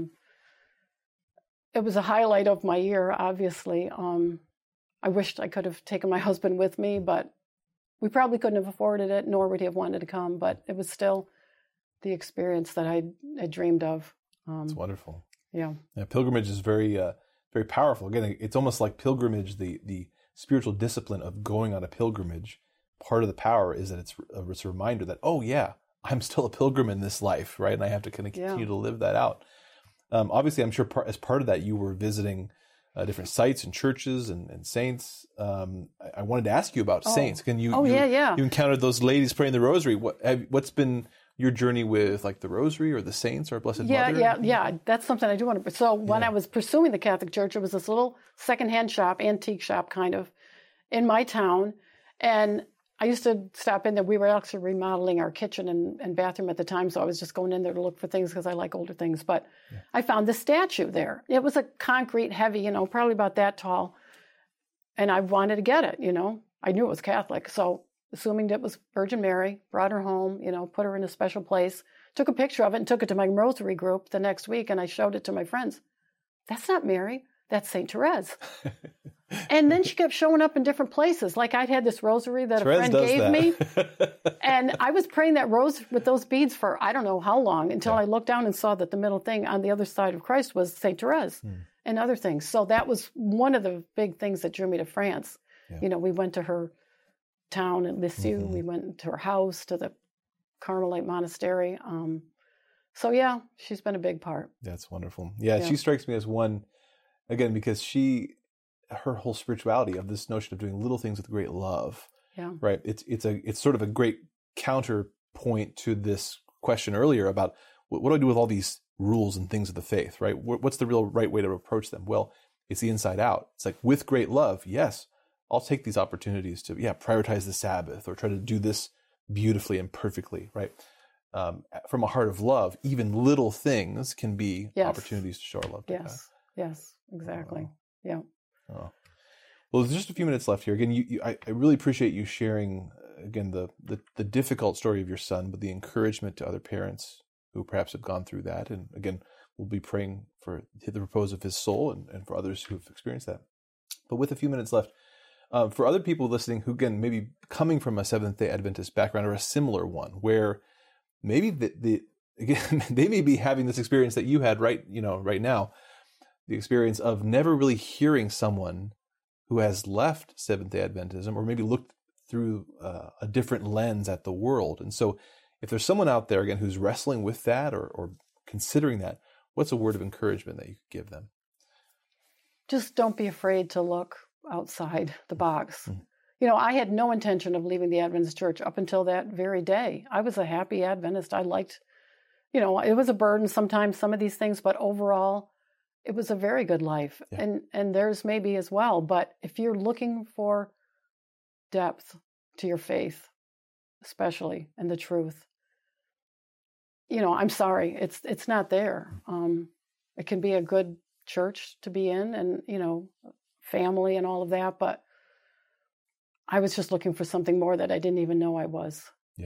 It was a highlight of my year, obviously. I wished I could have taken my husband with me, but we probably couldn't have afforded it, nor would he have wanted to come. But it was still the experience that I had dreamed of. It's wonderful. Yeah. Pilgrimage is very, very powerful. Again, it's almost like pilgrimage, the spiritual discipline of going on a pilgrimage. Part of the power is that it's a reminder that, I'm still a pilgrim in this life, right? And I have to kind of continue to live that out. Obviously, I'm sure as part of that, you were visiting different sites and churches and saints. I wanted to ask you about saints. Can you? Yeah. You encountered those ladies praying the rosary. What's been your journey with like the rosary or the saints or Blessed Mother? Yeah. That's something I do want to. So when I was pursuing the Catholic Church, it was this little secondhand shop, antique shop kind of, in my town, and I used to stop in there. We were actually remodeling our kitchen and bathroom at the time, so I was just going in there to look for things because I like older things. But I found this statue there. It was a concrete, heavy, probably about that tall, and I wanted to get it. I knew it was Catholic, so assuming it was Virgin Mary, brought her home, put her in a special place, took a picture of it and took it to my rosary group the next week, and I showed it to my friends. That's not Mary. That's St. Therese. And then she kept showing up in different places. Like I'd had this rosary that Therese a friend gave me. And I was praying that rose with those beads for I don't know how long until I looked down and saw that the middle thing on the other side of Christ was St. Therese and other things. So that was one of the big things that drew me to France. Yeah. We went to her town at Lisieux. Mm-hmm. We went to her house, to the Carmelite monastery. So yeah, she's been a big part. That's wonderful. Yeah, she strikes me as one, again, because her whole spirituality of this notion of doing little things with great love. Yeah. Right. It's sort of a great counterpoint to this question earlier about what do I do with all these rules and things of the faith, right? What's the real right way to approach them? Well, it's the inside out. It's like with great love, yes, I'll take these opportunities to, prioritize the Sabbath or try to do this beautifully and perfectly, right? From a heart of love, even little things can be opportunities to show our love to God. Yes, exactly. Yeah. Oh. Well, there's just a few minutes left here. Again, I really appreciate you sharing, again, the difficult story of your son, but the encouragement to other parents who perhaps have gone through that. And again, we'll be praying for the repose of his soul and for others who've experienced that. But with a few minutes left, for other people listening who, again, maybe coming from a Seventh-day Adventist background or a similar one, where maybe again, they may be having this experience that you had right now, the experience of never really hearing someone who has left Seventh-day Adventism or maybe looked through a different lens at the world. And so if there's someone out there, again, who's wrestling with that or considering that, what's a word of encouragement that you could give them? Just don't be afraid to look outside the box. Mm-hmm. I had no intention of leaving the Adventist church up until that very day. I was a happy Adventist. I liked, it was a burden sometimes, some of these things, but overall, it was a very good life. Yeah. And theirs maybe as well. But if you're looking for depth to your faith, especially, and the truth, I'm sorry, it's not there. It can be a good church to be in and, family and all of that, but I was just looking for something more that I didn't even know I was. Yeah.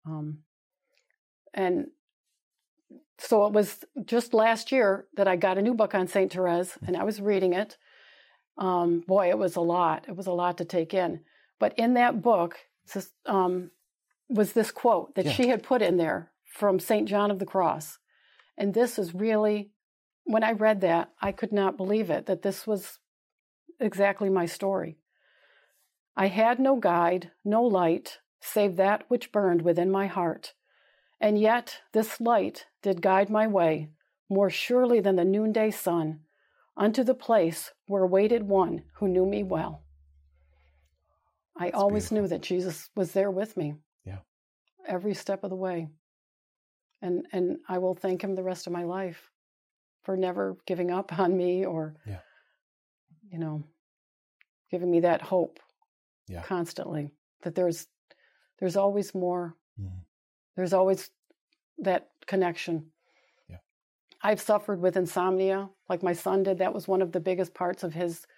And so it was just last year that I got a new book on St. Therese, and I was reading it. Boy, it was a lot. It was a lot to take in. But in that book was this quote that she had put in there from St. John of the Cross. And this is really, when I read that, I could not believe it, that this was exactly my story. I had no guide, no light, save that which burned within my heart. And yet this light did guide my way, more surely than the noonday sun, unto the place where waited one who knew me well. I always knew that Jesus was there with me. Yeah. Every step of the way. And I will thank him the rest of my life for never giving up on me or, giving me that hope constantly, that there's always more. Mm-hmm. There's always that connection. Yeah. I've suffered with insomnia, like my son did. That was one of the biggest parts of his,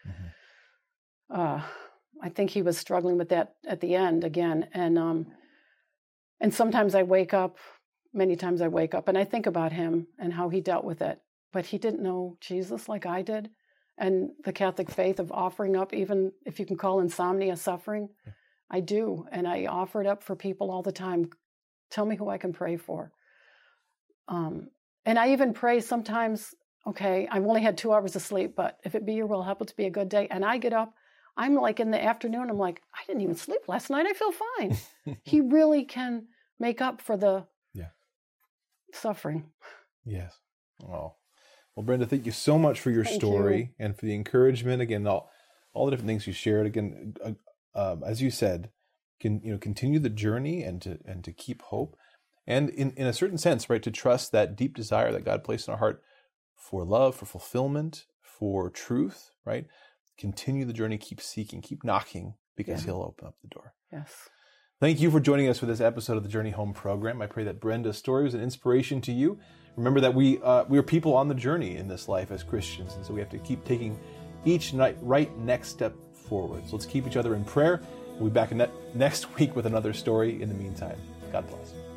I think he was struggling with that at the end again. And sometimes many times I wake up and I think about him and how he dealt with it. But he didn't know Jesus like I did. And the Catholic faith of offering up, even if you can call insomnia suffering, I do. And I offer it up for people all the time. Tell me who I can pray for. And I even pray sometimes, okay, I've only had 2 hours of sleep, but if it be your will, help it to be a good day. And I get up, I'm like in the afternoon, I'm like, I didn't even sleep last night. I feel fine. He really can make up for the suffering. Yes. Oh, Well, Brenda, thank you so much for your story and for the encouragement. Again, all the different things you shared. Again, as you said, continue the journey and to keep hope, and in a certain sense, right, to trust that deep desire that God placed in our heart for love, for fulfillment, for truth. Right, continue the journey, keep seeking, keep knocking, because He'll open up the door. Yes. Thank you for joining us for this episode of the Journey Home program. I pray that Brenda's story was an inspiration to you. Remember that we are people on the journey in this life as Christians, and so we have to keep taking each right next step forward. So let's keep each other in prayer. We'll be back next week with another story. In the meantime, God bless.